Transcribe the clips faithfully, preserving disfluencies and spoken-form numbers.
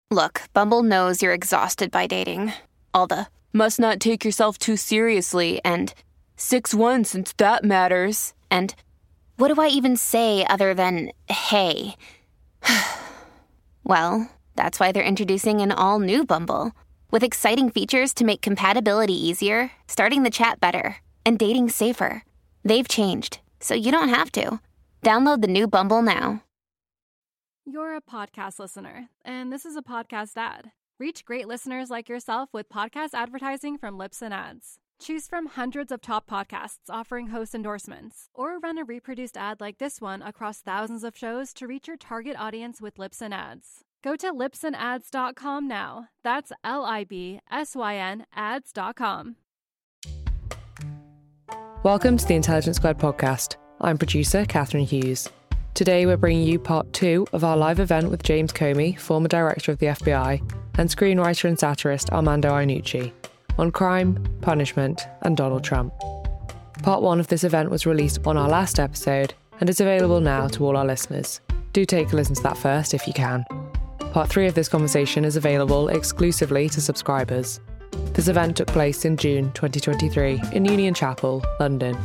Look, Bumble knows you're exhausted by dating. All the, must not take yourself too seriously, and six one since that matters, and what do I even say other than, hey? Well, that's why they're introducing an all-new Bumble, with exciting features to make compatibility easier, starting the chat better, and dating safer. They've changed, so you don't have to. Download the new Bumble now. You're a podcast listener, and this is a podcast ad. Reach great listeners like yourself with podcast advertising from Libsyn Ads. Choose from hundreds of top podcasts offering host endorsements, or run a reproduced ad like this one across thousands of shows to reach your target audience with Libsyn Ads. Go to libsyn ads dot com now. That's L I B S Y N ads dot com. Welcome to the Intelligence Squared podcast. I'm producer Catherine Hughes. Today we're bringing you part two of our live event with James Comey, former director of the F B I, and screenwriter and satirist Armando Iannucci, on crime, punishment, and Donald Trump. Part one of this event was released on our last episode and is available now to all our listeners. Do take a listen to that first if you can. Part three of this conversation is available exclusively to subscribers. This event took place in June twenty twenty-three in Union Chapel, London.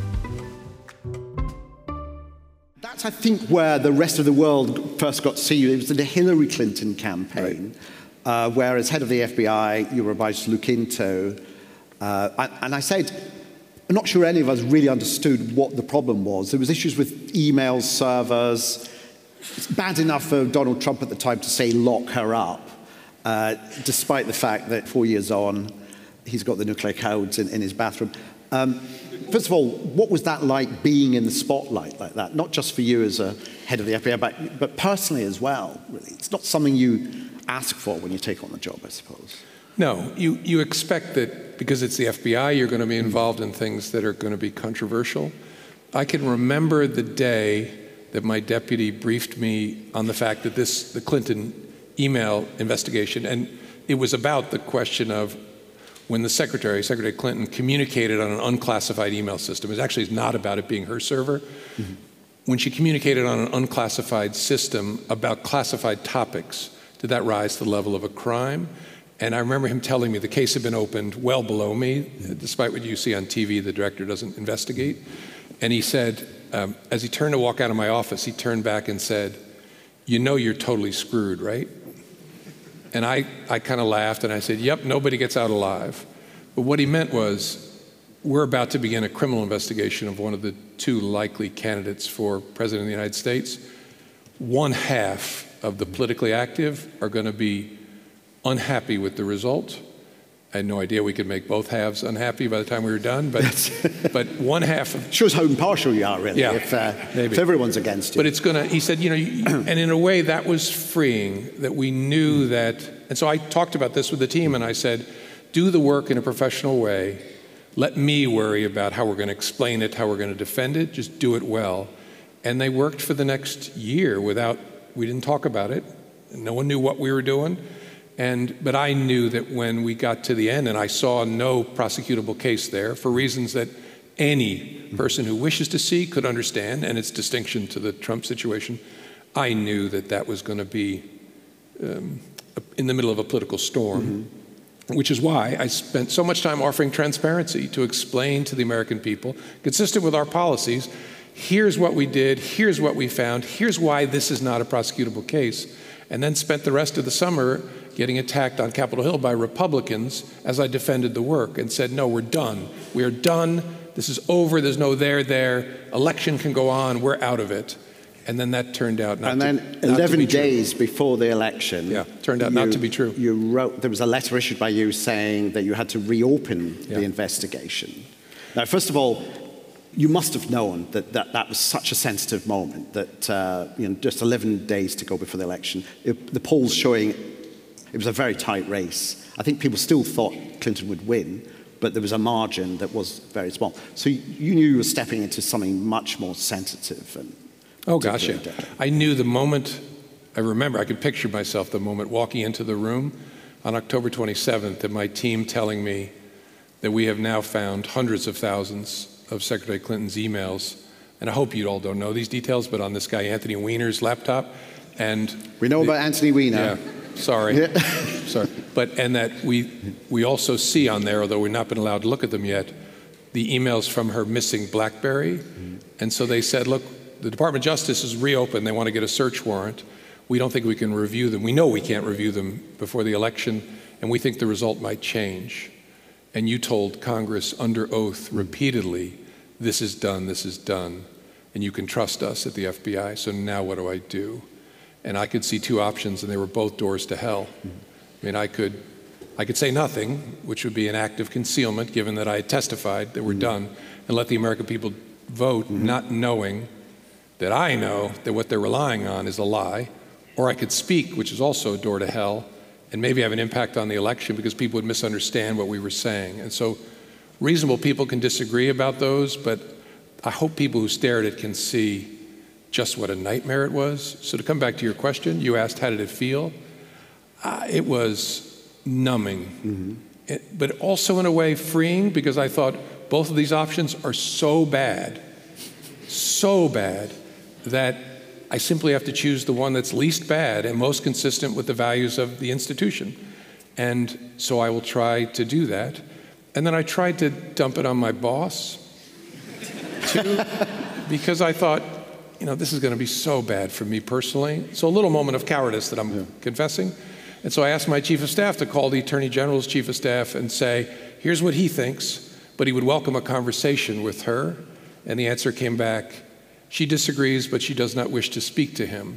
That's, I think, where the rest of the world first got to see you. It was the Hillary Clinton campaign. Right. Uh, where as head of the F B I, you were obliged to look into, uh, and, and I said, I'm not sure any of us really understood what the problem was. There was issues with email servers. It's bad enough for Donald Trump at the time to say lock her up, uh, despite the fact that four years on, he's got the nuclear codes in, in his bathroom. Um, first of all, what was that like being in the spotlight like that? Not just for you as a head of the F B I, but, but personally as well, really. It's not something you ask for when you take on the job, I suppose. No, you, you expect that because it's the F B I, you're going to be involved in things that are going to be controversial. I can remember the day that my deputy briefed me on the fact that this, the Clinton email investigation, and it was about the question of when the secretary, Secretary Clinton, communicated on an unclassified email system. It actually is not about it being her server. Mm-hmm. When she communicated on an unclassified system about classified topics, did that rise to the level of a crime? And I remember him telling me the case had been opened well below me, despite what you see on T V, the director doesn't investigate. And he said, um, as he turned to walk out of my office, he turned back and said, you know you're totally screwed, right? And I, I kind of laughed and I said, yep, nobody gets out alive. But what he meant was, we're about to begin a criminal investigation of one of the two likely candidates for president of the United States. One half of the politically active are going to be unhappy with the result. I had no idea we could make both halves unhappy by the time we were done, but but one half of... Shows how impartial you are, really, yeah, if, uh, if everyone's against you. But it's going to, he said, you know, you, and in a way that was freeing, that we knew that, and so I talked about this with the team and I said, do the work in a professional way. Let me worry about how we're going to explain it, how we're going to defend it, just do it well. And they worked for the next year without, we didn't talk about it. No one knew what we were doing. And, but I knew that when we got to the end and I saw no prosecutable case there for reasons that any person who wishes to see could understand, and its distinction to the Trump situation, I knew that that was going to be um, in the middle of a political storm, mm-hmm. which is why I spent so much time offering transparency to explain to the American people, consistent with our policies, here's what we did, here's what we found, here's why this is not a prosecutable case, and then spent the rest of the summer getting attacked on Capitol Hill by Republicans as I defended the work and said, no, we're done. We are done. This is over. There's no there there. Election can go on. We're out of it. And then that turned out not and to, then not eleven to be days true. Before the election, yeah, turned out you, not to be true. You wrote, there was a letter issued by you saying that you had to reopen yeah. the investigation. Now, first of all, you must have known that that, that was such a sensitive moment, that uh, you know, just eleven days to go before the election. It, the polls showing it was a very tight race. I think people still thought Clinton would win, but there was a margin that was very small. So you, you knew you were stepping into something much more sensitive. And oh, gosh, yeah. I knew the moment, I remember, I could picture myself the moment walking into the room on October twenty-seventh and my team telling me that we have now found hundreds of thousands of Secretary Clinton's emails. And I hope you all don't know these details, but on this guy Anthony Weiner's laptop. And we know the, about Anthony Weiner. Yeah. sorry. Yeah. Sorry. But, and that we, we also see on there, although we've not been allowed to look at them yet, the emails from her missing BlackBerry. Mm-hmm. And so they said, look, the Department of Justice is reopened. They want to get a search warrant. We don't think we can review them. We know we can't review them before the election, and we think the result might change. And you told Congress under oath repeatedly, this is done, this is done, and you can trust us at the F B I, so now what do I do? And I could see two options, and they were both doors to hell. I mean, I could, I could say nothing, which would be an act of concealment, given that I had testified that we're done, and let the American people vote, mm-hmm. not knowing that I know that what they're relying on is a lie. Or I could speak, which is also a door to hell, and maybe have an impact on the election because people would misunderstand what we were saying. And so reasonable people can disagree about those, but I hope people who stare at it can see just what a nightmare it was. So to come back to your question, you asked, how did it feel? Uh, it was numbing, mm-hmm. it, but also in a way freeing, because I thought both of these options are so bad, so bad, that I simply have to choose the one that's least bad and most consistent with the values of the institution. And so I will try to do that. And then I tried to dump it on my boss, too, because I thought, you know, this is going to be so bad for me personally. So a little moment of cowardice that I'm yeah. confessing. And so I asked my chief of staff to call the Attorney General's chief of staff and say, here's what he thinks, but he would welcome a conversation with her. And the answer came back, she disagrees, but she does not wish to speak to him.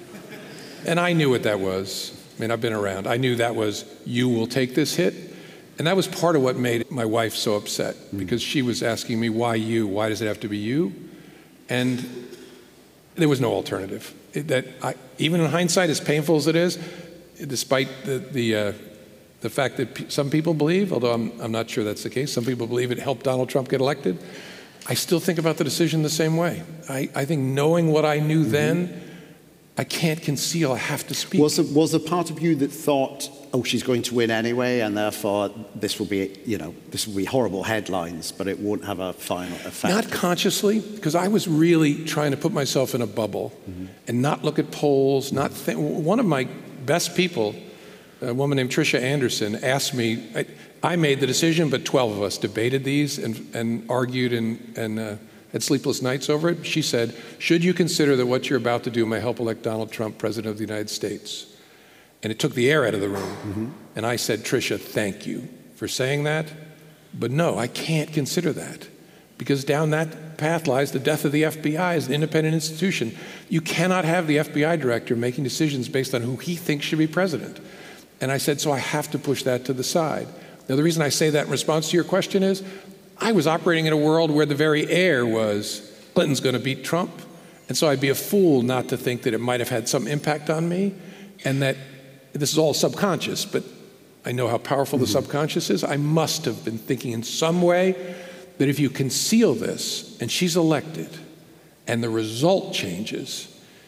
And I knew what that was. I mean, I've been around. I knew that was, you will take this hit. And that was part of what made my wife so upset, because she was asking me, why you? Why does it have to be you? And there was no alternative. It, that I, even in hindsight, as painful as it is, despite the the, uh, the fact that p- some people believe, although I'm, I'm not sure that's the case, some people believe it helped Donald Trump get elected, I still think about the decision the same way. I, I think knowing what I knew mm-hmm. then, I can't conceal, I have to speak. Was there, was there part of you that thought, oh, she's going to win anyway, and therefore this will be, you know, this will be horrible headlines, but it won't have a final effect? Not consciously, because I was really trying to put myself in a bubble mm-hmm. and not look at polls, not think. One of my best people, a woman named Tricia Anderson, asked me, I, I made the decision, but twelve of us debated these and, and argued and, and uh, had sleepless nights over it. She said, should you consider that what you're about to do may help elect Donald Trump president of the United States? And it took the air out of the room. Mm-hmm. And I said, Tricia, thank you for saying that. But no, I can't consider that, because down that path lies the death of the F B I as an independent institution. You cannot have the F B I director making decisions based on who he thinks should be president. And I said, so I have to push that to the side. Now, the reason I say that in response to your question is, I was operating in a world where the very air was, Clinton's going to beat Trump. And so I'd be a fool not to think that it might have had some impact on me, and that this is all subconscious, but I know how powerful mm-hmm. the subconscious is. I must have been thinking in some way that if you conceal this and she's elected and the result changes,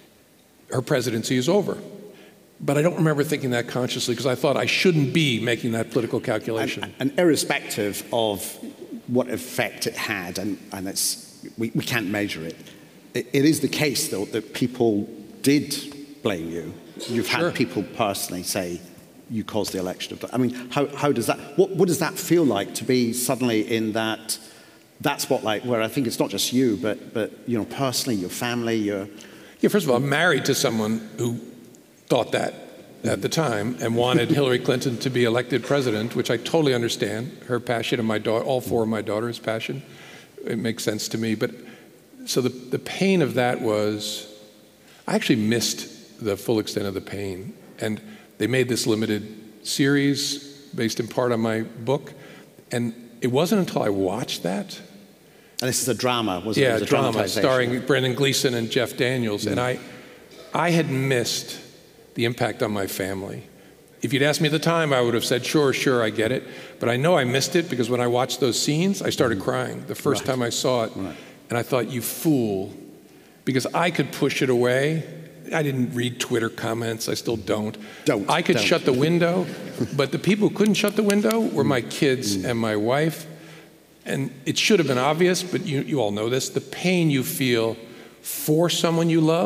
her presidency is over. But I don't remember thinking that consciously, because I thought I shouldn't be making that political calculation. And, and irrespective of what effect it had, and, and it's, we, we can't measure it, it, it is the case, though, that people did blame you. You've had Sure. people personally say you caused the election. I mean, how, how does that, what, what does that feel like to be suddenly in that, that spotlight where I think it's not just you, but, but you know, personally, your family, your... Yeah, first of all, I'm married to someone who thought that at the time and wanted Hillary Clinton to be elected president, which I totally understand. Her passion and my daughter, all four of my daughters' passion. It makes sense to me. But so the, the pain of that was, I actually missed the full extent of the pain. And they made this limited series based in part on my book. And it wasn't until I watched that. And this is a drama, was it? Yeah, it was a drama starring Brendan Gleeson and Jeff Daniels. Mm. And I, I had missed the impact on my family. If you'd asked me at the time, I would have said, sure, sure, I get it. But I know I missed it, because when I watched those scenes, I started crying the first right. time I saw it. Right. And I thought, you fool, because I could push it away. I didn't read Twitter comments. I still don't. Don't. I could don't. shut the window, but the people who couldn't shut the window were my kids mm. and my wife. And it should have been obvious, but you, you all know this. The pain you feel for someone you love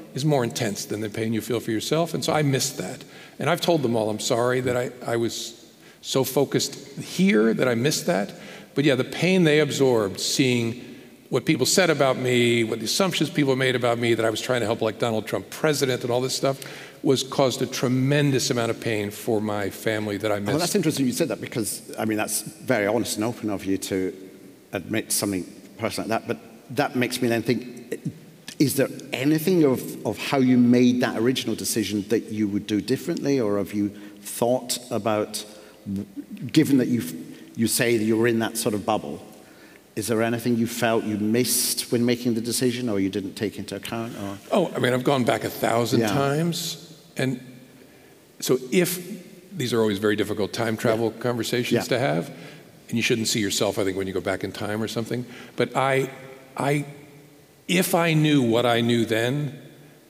is more intense than the pain you feel for yourself. And so I missed that. And I've told them all I'm sorry that I, I was so focused here that I missed that. But yeah, the pain they absorbed, seeing what people said about me, what the assumptions people made about me, that I was trying to help like Donald Trump president and all this stuff, was caused a tremendous amount of pain for my family that I missed. Well, that's interesting you said that, because, I mean, that's very honest and open of you to admit something personal like that. But that makes me then think, is there anything of, of how you made that original decision that you would do differently? Or have you thought about, given that you you say that you were in that sort of bubble, is there anything you felt you missed when making the decision, or you didn't take into account? Or? Oh, I mean, I've gone back a thousand yeah. times. And so if, these are always very difficult time travel yeah. conversations yeah. to have, and you shouldn't see yourself, I think, when you go back in time or something. But I, I, if I knew what I knew then,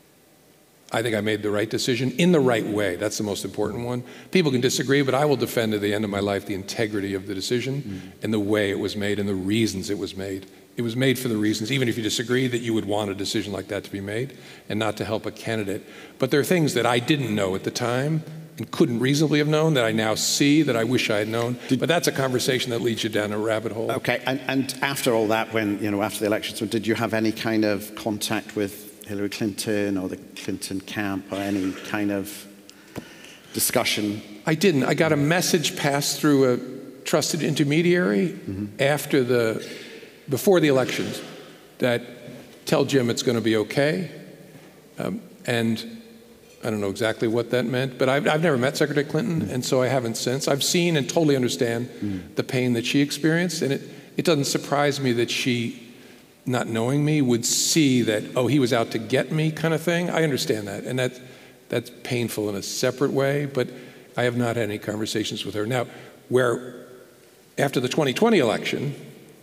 I think I made the right decision in the right way. That's the most important one. People can disagree, but I will defend to the end of my life the integrity of the decision mm. and the way it was made and the reasons it was made. It was made for the reasons, even if you disagree, that you would want a decision like that to be made and not to help a candidate. But there are things that I didn't know at the time and couldn't reasonably have known that I now see that I wish I had known. Did, but that's a conversation that leads you down a rabbit hole. Okay, and, and after all that, when, you know, after the elections, did you have any kind of contact with Hillary Clinton or the Clinton camp or any kind of discussion? I didn't. I got a message passed through a trusted intermediary mm-hmm. after the, before the elections that tell Jim it's going to be okay. Um, and I don't know exactly what that meant, but I've, I've never met Secretary Clinton, mm-hmm. and so I haven't since. I've seen and totally understand mm-hmm. the pain that she experienced, and it, it doesn't surprise me that she, not knowing me, would see that, oh, he was out to get me kind of thing. I understand that, and that, that's painful in a separate way, but I have not had any conversations with her. Now, where after the twenty twenty election,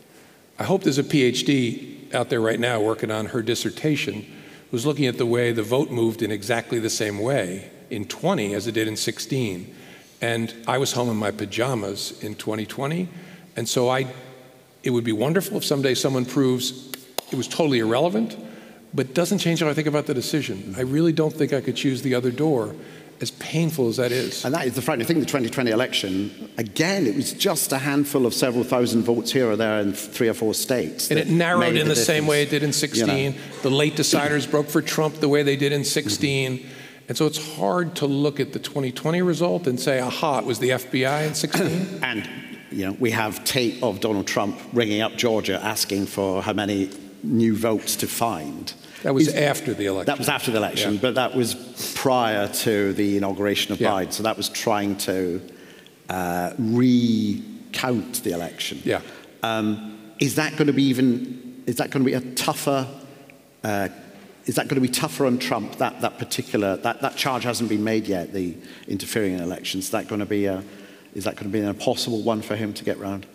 I hope there's a PhD out there right now working on her dissertation who's looking at the way the vote moved in exactly the same way in twenty as it did in sixteen. And I was home in my pajamas in twenty twenty, and so I, it would be wonderful if someday someone proves it was totally irrelevant, but doesn't change how I think about the decision. I really don't think I could choose the other door, as painful as that is. And that is the frightening thing, the twenty twenty election, again, it was just a handful of several thousand votes here or there in three or four states. And it narrowed in the, the same way it did in sixteen. You know. The late deciders broke for Trump the way they did in sixteen. Mm-hmm. And so it's hard to look at the twenty twenty result and say, aha, it was the F B I in sixteen. And, you know, we have tape of Donald Trump ringing up Georgia asking for how many new votes to find. That was Is, after the election. That was after the election, yeah. But that was prior to the inauguration of yeah. Biden. So that was trying to uh, recount the election. Yeah. Um, is that going to be even? Is that going to be a tougher? Uh, is that going to be tougher on Trump? That that particular that, that charge hasn't been made yet. The interfering in elections. Is that going to be a? Is that going to be an impossible one for him to get round?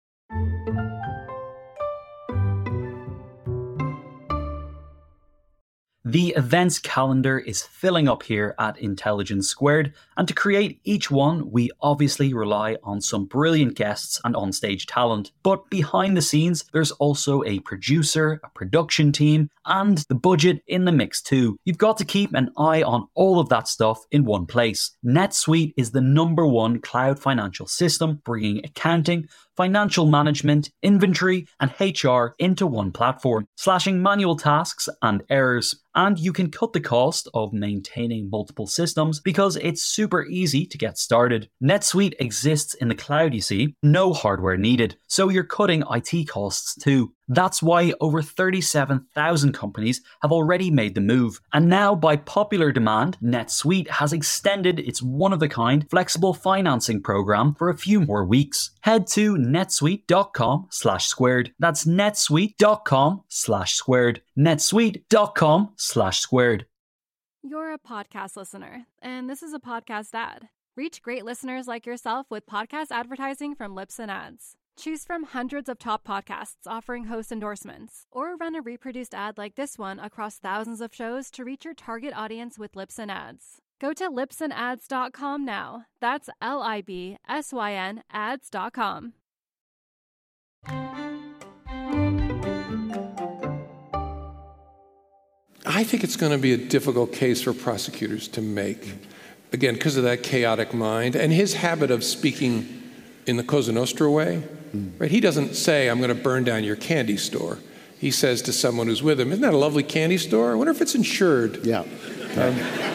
The events calendar is filling up here at Intelligence Squared, and to create each one, we obviously rely on some brilliant guests and onstage talent. But behind the scenes, there's also a producer, a production team, and the budget in the mix too. You've got to keep an eye on all of that stuff in one place. NetSuite is the number one cloud financial system, bringing accounting, financial management, inventory, and H R into one platform, slashing manual tasks and errors. And you can cut the cost of maintaining multiple systems because it's super easy to get started. NetSuite exists in the cloud, you see, no hardware needed, so you're cutting I T costs too. That's why over thirty-seven thousand companies have already made the move. And now, by popular demand, NetSuite has extended its one-of-a-kind flexible financing program for a few more weeks. Head to netsuite.com slash squared. That's netsuite.com slash squared. netsuite.com slash squared. You're a podcast listener, and this is a podcast ad. Reach great listeners like yourself with podcast advertising from Libsyn Ads. Choose from hundreds of top podcasts offering host endorsements, or run a reproduced ad like this one across thousands of shows to reach your target audience with Libsyn Ads. Go to libsyn ads dot com now. That's L I B S Y N ads dot com. I think it's going to be a difficult case for prosecutors to make. Again, because of that chaotic mind and his habit of speaking in the Cosa Nostra way. Mm. Right? He doesn't say, I'm going to burn down your candy store. He says to someone who's with him, isn't that a lovely candy store? I wonder if it's insured. Yeah. Um,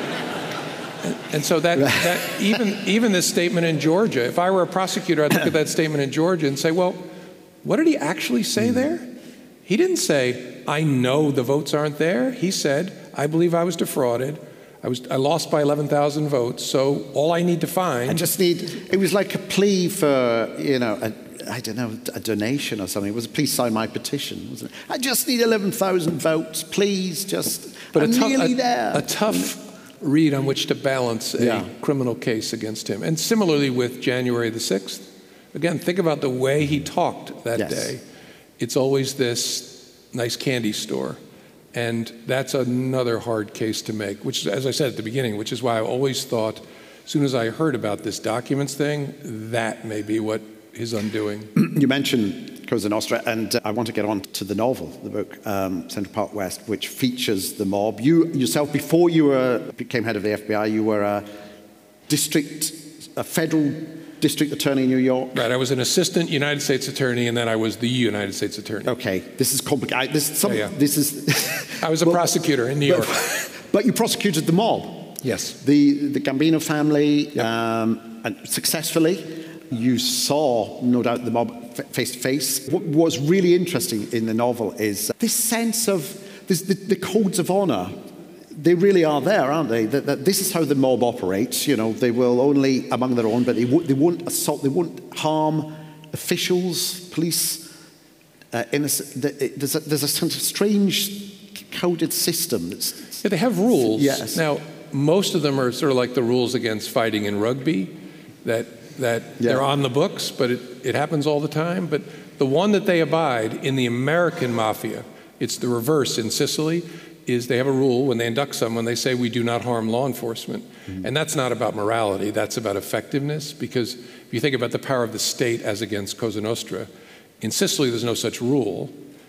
and, and so that, that even, even this statement in Georgia, if I were a prosecutor, I'd look at that statement in Georgia and say, well, what did he actually say mm. there? He didn't say, I know the votes aren't there. He said, I believe I was defrauded. I was I lost by eleven thousand votes, so all I need to find... I just need... It was like a plea for, you know, a, I don't know, a donation or something. It was, please sign my petition, wasn't it? I just need eleven thousand votes, please, just... But I'm a tough, nearly a, there. A tough read on which to balance a yeah. criminal case against him. And similarly with January the sixth. Again, think about the way he talked that yes. day. It's always this nice candy store. And that's another hard case to make, which, as I said at the beginning, which is why I always thought, as soon as I heard about this documents thing, that may be what is undoing. You mentioned Cosa Nostra, and uh, I want to get on to the novel, the book, um, Central Park West, which features the mob. You yourself, before you were, became head of the F B I, you were a district, a federal district attorney in New York? Right, I was an assistant United States attorney, and then I was the United States attorney. Okay, this is complicated. This, some, yeah, yeah. this is... I was a well, prosecutor in New York. But, but you prosecuted the mob. Yes. The, the Gambino family, yep. um, and successfully. You saw, no doubt, the mob face to face. What was really interesting in the novel is this sense of this, the, the codes of honor. They really are there, aren't they? That, that this is how the mob operates. You know, they will only among their own, but they, w- they won't assault, they won't harm officials, police. Uh, innocent. There's a, there's a sort of strange coded system. That's, yeah, they have rules. Yes. Now, most of them are sort of like the rules against fighting in rugby, that that yeah. they're on the books, but it, it happens all the time. But the one that they abide in the American mafia, it's the reverse in Sicily, is they have a rule when they induct someone, they say, we do not harm law enforcement. Mm-hmm. And that's not about morality, that's about effectiveness, because if you think about the power of the state as against Cosa Nostra, in Sicily there's no such rule,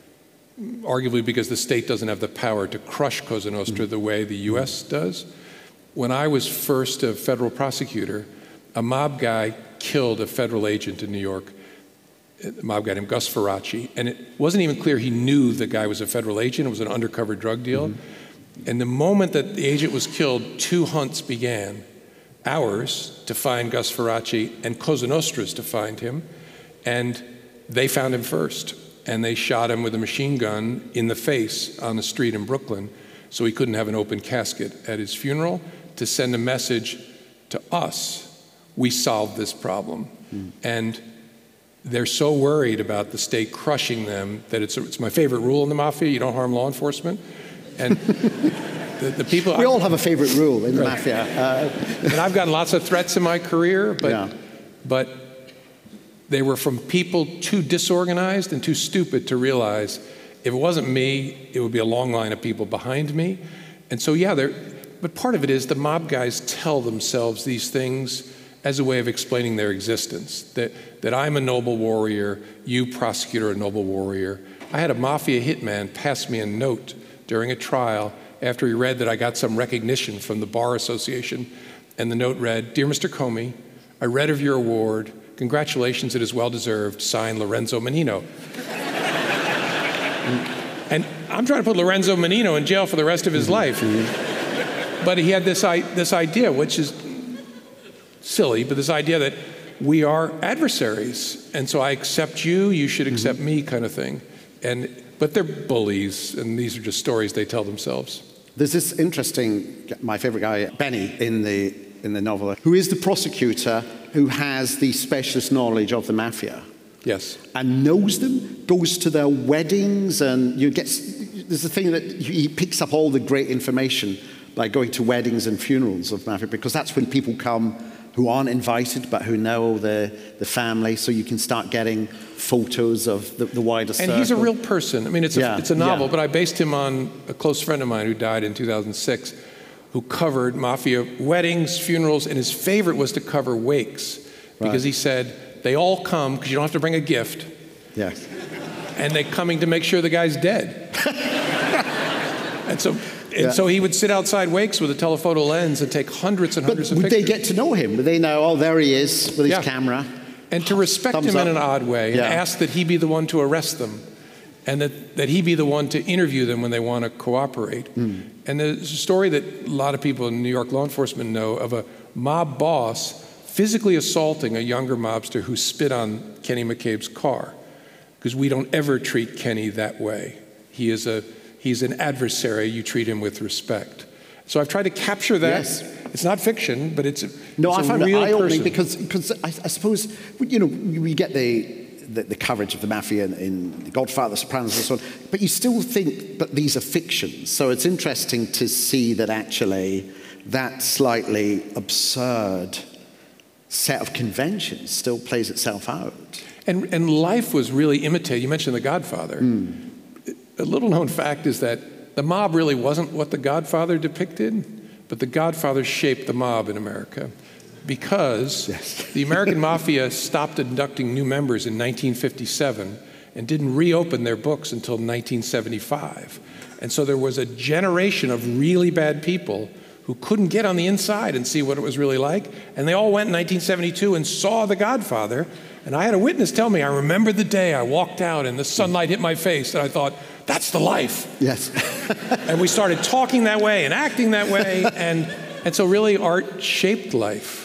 arguably because the state doesn't have the power to crush Cosa Nostra mm-hmm. the way the U S does. When I was first a federal prosecutor, a mob guy killed a federal agent in New York, a mob guy named Gus Ferracci, and it wasn't even clear he knew the guy was a federal agent. It was an undercover drug deal. Mm-hmm. And the moment that the agent was killed, two hunts began. Ours to find Gus Ferracci and Cosa Nostra's to find him. And they found him first. And they shot him with a machine gun in the face on the street in Brooklyn, so he couldn't have an open casket at his funeral, to send a message to us. We solved this problem. Mm. And they're so worried about the state crushing them that it's, it's my favorite rule in the mafia, you don't harm law enforcement. And the, the people... We all have a favorite rule in the right. mafia. Uh, and I've gotten lots of threats in my career, but, yeah. but they were from people too disorganized and too stupid to realize if it wasn't me, it would be a long line of people behind me. And so, yeah, they're... But part of it is the mob guys tell themselves these things as a way of explaining their existence, that, that I'm a noble warrior, you prosecutor a noble warrior. I had a mafia hitman pass me a note during a trial after he read that I got some recognition from the Bar Association, and the note read, Dear Mister Comey, I read of your award. Congratulations, it is well-deserved. Signed, Lorenzo Menino. And I'm trying to put Lorenzo Menino in jail for the rest of his life. But he had this, this idea, which is silly, but this idea that we are adversaries, and so I accept you, you should accept mm-hmm. me, kind of thing. And but they're bullies, and these are just stories they tell themselves. There's this interesting, my favorite guy, Benny, in the in the novel, who is the prosecutor who has the specialist knowledge of the mafia. Yes. And knows them, goes to their weddings, and you get. There's a thing that he picks up all the great information by going to weddings and funerals of mafia, because that's when people come who aren't invited but who know the, the family, so you can start getting photos of the, the wider circle. And he's a real person. I mean, it's a, yeah, it's a novel, yeah. but I based him on a close friend of mine who died in two thousand six, who covered mafia weddings, funerals, and his favorite was to cover wakes, because right. he said, they all come, because you don't have to bring a gift, yes. and they're coming to make sure the guy's dead. And so And Yeah. so he would sit outside wakes with a telephoto lens and take hundreds and But hundreds of would pictures. they get to know him? Would they know, oh, there he is with his Yeah. camera? And to respect Thumbs him in up. an odd way, Yeah. and ask that he be the one to arrest them, and that, that he be the one to interview them when they want to cooperate. Mm. And there's a story that a lot of people in New York law enforcement know of a mob boss physically assaulting a younger mobster who spit on Kenny McCabe's car, because we don't ever treat Kenny that way. He is a he's an adversary. You treat him with respect. So I've tried to capture that. Yes. It's not fiction, but it's a, No, it's I a found it real eye-opening person. because, because I, I suppose, you know, we get the, the, the coverage of the mafia in, in Godfather, Sopranos and so on, but you still think, but these are fictions. So it's interesting to see that actually that slightly absurd set of conventions still plays itself out. And, and life was really imitated. You mentioned The Godfather. Mm. A little known fact is that the mob really wasn't what The Godfather depicted, but The Godfather shaped the mob in America, because Yes. the American Mafia stopped inducting new members in nineteen fifty-seven and didn't reopen their books until nineteen seventy-five. And so there was a generation of really bad people who couldn't get on the inside and see what it was really like. And they all went in nineteen seventy-two and saw The Godfather. And I had a witness tell me, I remember the day I walked out and the sunlight hit my face, and I thought, that's the life. Yes. And we started talking that way and acting that way. And, and so really art shaped life.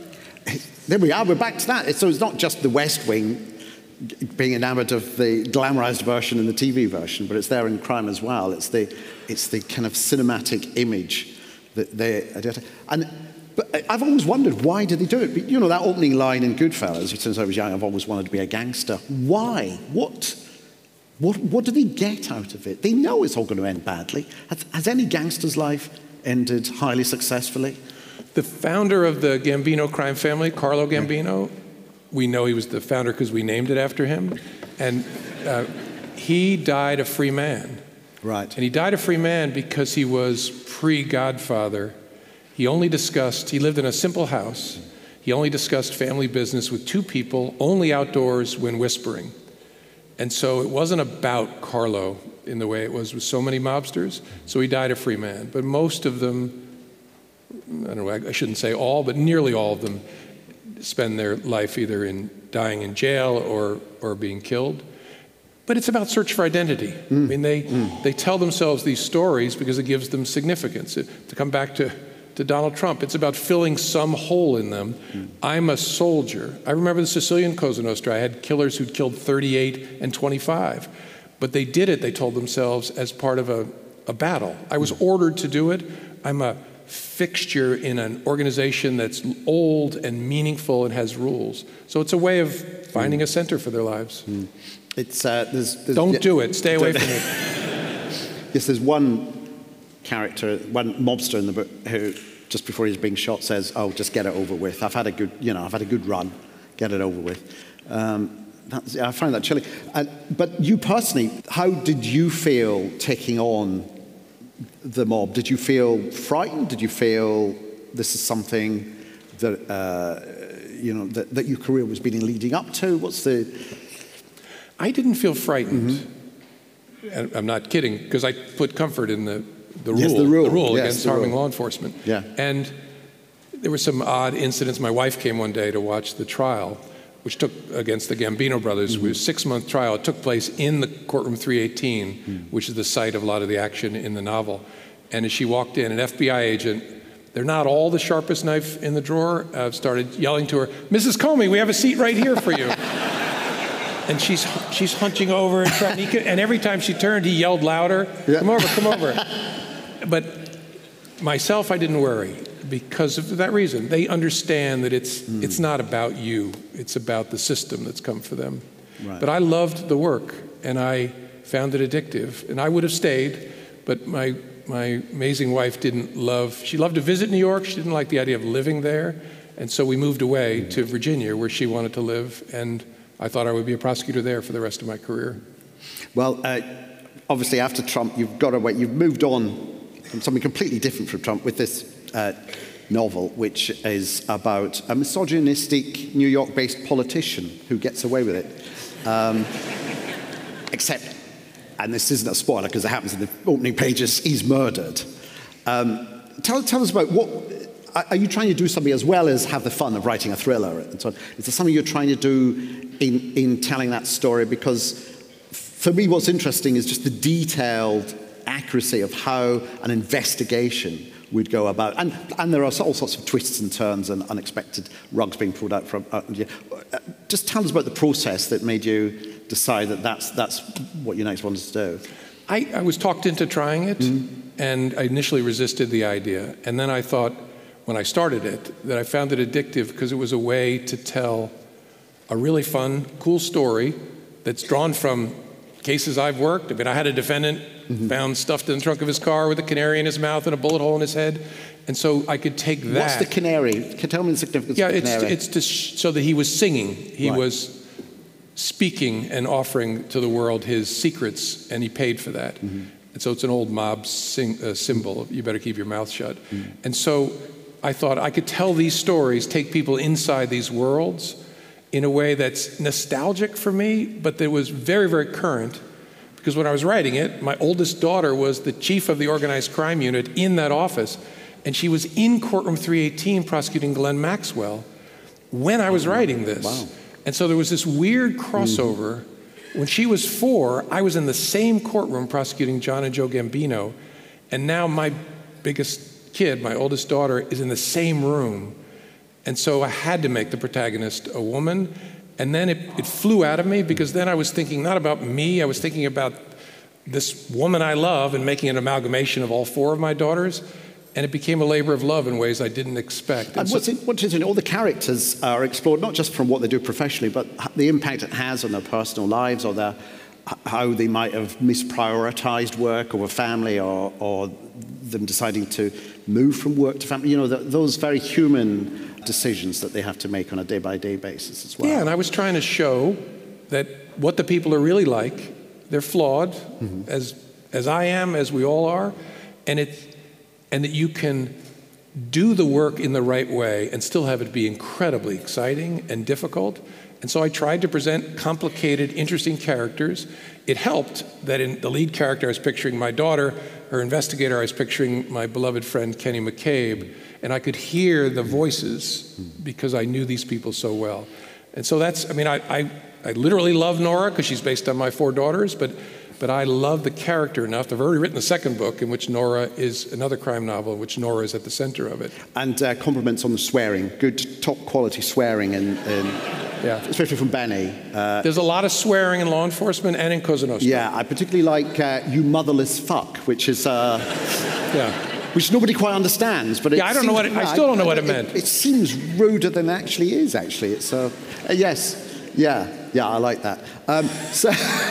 There we are, we're back to that. So it's not just the West Wing being enamored of the glamorized version and the T V version, but it's there in crime as well. It's the, it's the kind of cinematic image that they, and but I've always wondered, why did they do it? But, you know, that opening line in Goodfellas, since I was young, I've always wanted to be a gangster. Why? What? What, what do they get out of it? They know it's all going to end badly. Has, has any gangster's life ended highly successfully? The founder of the Gambino crime family, Carlo Gambino, we know he was the founder because we named it after him. And uh, he died a free man. Right. And he died a free man because he was pre-Godfather. He only discussed, he lived in a simple house. He only discussed family business with two people, only outdoors when whispering. And so it wasn't about Carlo in the way it was with so many mobsters. So he died a free man. But most of them, I don't know, I shouldn't say all, but nearly all of them spend their life either in dying in jail or, or being killed. But it's about search for identity. Mm. I mean, they, mm. they tell themselves these stories because it gives them significance. It, to come back to, to Donald Trump, it's about filling some hole in them. Mm. I'm a soldier. I remember the Sicilian Cosa Nostra. I had killers who'd killed thirty-eight and twenty-five. But they did it, they told themselves, as part of a, a battle. I was ordered to do it. I'm a fixture in an organization that's old and meaningful and has rules. So it's a way of finding a center for their lives. Mm. It's, uh, there's, there's, Don't yeah, do it. Stay away from it. Yes, there's one character, one mobster in the book who, just before he's being shot, says, "Oh, just get it over with. I've had a good, you know, I've had a good run. Get it over with." Um, that's, I find that chilling. Uh, but you personally, how did you feel taking on the mob? Did you feel frightened? Did you feel this is something that uh, you know that, that your career was being leading up to? What's the I didn't feel frightened. Mm-hmm. And I'm not kidding, because I put comfort in the, the rule, yes, the rule, the rule yes, against the harming rule. law enforcement. Yeah. And there were some odd incidents. My wife came one day to watch the trial, which took against the Gambino brothers. Mm-hmm. It was a six-month trial. It took place in the courtroom three eighteen, mm-hmm. which is the site of a lot of the action in the novel. And as she walked in, an F B I agent, they're not all the sharpest knife in the drawer, uh, started yelling to her, "Missus Comey, we have a seat right here for you." And she's she's hunching over and trying, he could, and every time she turned, he yelled louder, yeah. "Come over, come over." But myself, I didn't worry because of that reason. They understand that it's mm. it's not about you; it's about the system that's come for them. Right. But I loved the work, and I found it addictive, and I would have stayed, but my my amazing wife didn't love. She loved to visit New York. She didn't like the idea of living there, and so we moved away mm. to Virginia, where she wanted to live, and I thought I would be a prosecutor there for the rest of my career. Well, uh, obviously after Trump, you've got away, you've moved on from something completely different from Trump with this uh, novel, which is about a misogynistic New York-based politician who gets away with it. Um, except, and this isn't a spoiler because it happens in the opening pages, he's murdered. Um, tell, tell us about what, are you trying to do something as well as have the fun of writing a thriller and so on? Is there something you're trying to do in, in telling that story? Because for me, what's interesting is just the detailed accuracy of how an investigation would go about. And, and there are all sorts of twists and turns and unexpected rugs being pulled out from. Uh, just tell us about the process that made you decide that that's, that's what you next wanted to do. I, I was talked into trying it, mm-hmm. and I initially resisted the idea. And then I thought, when I started it, that I found it addictive because it was a way to tell a really fun, cool story that's drawn from cases I've worked. I mean, I had a defendant mm-hmm. found stuffed in the trunk of his car with a canary in his mouth and a bullet hole in his head. And so I could take that. What's the canary? Can you tell me the significance yeah, of the it's, canary? it's to sh- so that he was singing. He right. was speaking and offering to the world his secrets, and he paid for that. Mm-hmm. And so it's an old mob sing, uh, symbol. You better keep your mouth shut. Mm-hmm. And so I thought I could tell these stories, take people inside these worlds in a way that's nostalgic for me, but that was very, very current. Because when I was writing it, my oldest daughter was the chief of the organized crime unit in that office, and she was in courtroom three eighteen prosecuting Glenn Maxwell when I was writing this. Wow. And so there was this weird crossover. Mm-hmm. When she was four, I was in the same courtroom prosecuting John and Joe Gambino, and now my biggest kid, my oldest daughter, is in the same room. And so I had to make the protagonist a woman. And then it, it flew out of me, because then I was thinking not about me, I was thinking about this woman I love and making an amalgamation of all four of my daughters. And it became a labor of love in ways I didn't expect. And, and so, what's, in, what's interesting, all the characters are explored, not just from what they do professionally, but the impact it has on their personal lives, or their, how they might have misprioritized work over family, or, or them deciding to move from work to family. You know, the, those very human decisions that they have to make on a day-by-day basis as well. Yeah, and I was trying to show that what the people are really like, they're flawed, mm-hmm. as as I am, as we all are, and it, and that you can do the work in the right way and still have it be incredibly exciting and difficult. And so I tried to present complicated, interesting characters. It helped that in the lead character I was picturing my daughter, her investigator I was picturing my beloved friend Kenny McCabe, and I could hear the voices because I knew these people so well. And so that's, I mean, I, I, I literally love Nora because she's based on my four daughters, but but I love the character enough. I've already written the second book, in which Nora is another crime novel, in which Nora is at the center of it. And uh, compliments on the swearing, good top quality swearing, in, in, yeah. especially from Benny. Uh, There's a lot of swearing in law enforcement and in Cosa Nostra. Yeah, I particularly like uh, "you motherless fuck," which is... Uh, yeah. Which nobody quite understands, but it yeah, I don't seems, know what it, I still don't know what it, it meant. It, it seems ruder than it actually is. Actually, it's uh, uh, yes, yeah, yeah, I like that. Um, so,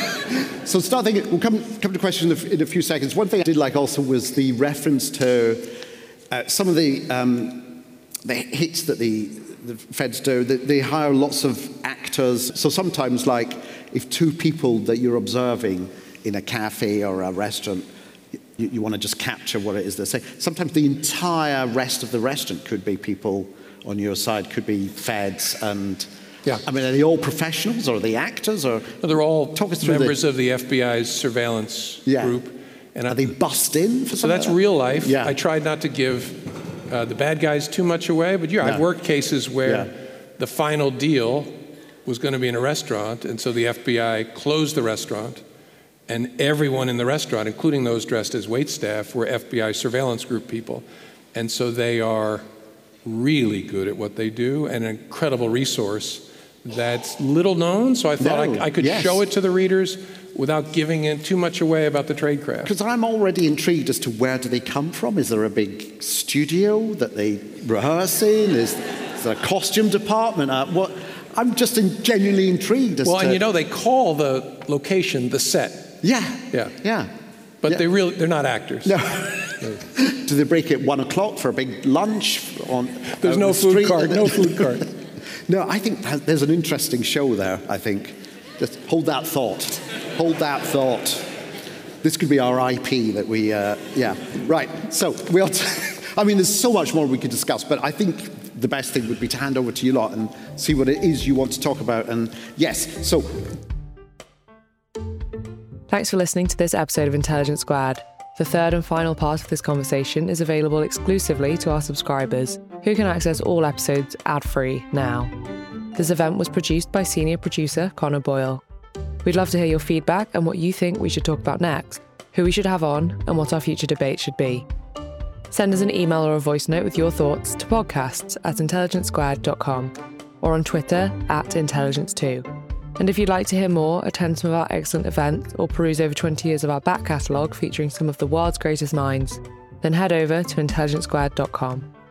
so start thinking. We'll come come to questions in a, in a few seconds. One thing I did like also was the reference to uh, some of the um, the hits that the the feds do. They, they hire lots of actors. So sometimes, like, if two people that you're observing in a cafe or a restaurant, You, you want to just capture what it is they're saying. Sometimes the entire rest of the restaurant could be people on your side, could be feds, and yeah. I mean, are they all professionals, or are they actors, or no, they're all members the, of the F B I's surveillance yeah. group. And are I, they bussed in for so that's like that? Real life. Yeah. I tried not to give uh, the bad guys too much away, but yeah, no. I've worked cases where yeah. the final deal was going to be in a restaurant, and so the F B I closed the restaurant. And everyone in the restaurant, including those dressed as waitstaff, were F B I surveillance group people. And so they are really good at what they do, and an incredible resource that's little known. So I thought no, I, I could yes. show it to the readers without giving in too much away about the trade craft. Because I'm already intrigued as to where do they come from. Is there a big studio that they rehearse in? Is, is there a costume department? Uh, what? I'm just in, genuinely intrigued as well, to... and you know, they call the location the set. Yeah, yeah, yeah. But yeah. they really, they're not actors. No. Do they break at one o'clock for a big lunch? On There's no the food street? cart. No food cart. No, I think there's an interesting show there. I think. Just hold that thought. Hold that thought. This could be our I P that we. Uh, yeah. Right. So we'll. T- I mean, there's so much more we could discuss, but I think the best thing would be to hand over to you lot and see what it is you want to talk about. And yes, so. Thanks for listening to this episode of Intelligence Squared. The third and final part of this conversation is available exclusively to our subscribers, who can access all episodes ad-free now. This event was produced by senior producer Connor Boyle. We'd love to hear your feedback and what you think we should talk about next, who we should have on, and what our future debate should be. Send us an email or a voice note with your thoughts to podcasts at intelligence squared dot com or on Twitter at intelligence two. And if you'd like to hear more, attend some of our excellent events, or peruse over twenty years of our back catalogue featuring some of the world's greatest minds, then head over to intelligence squared dot com.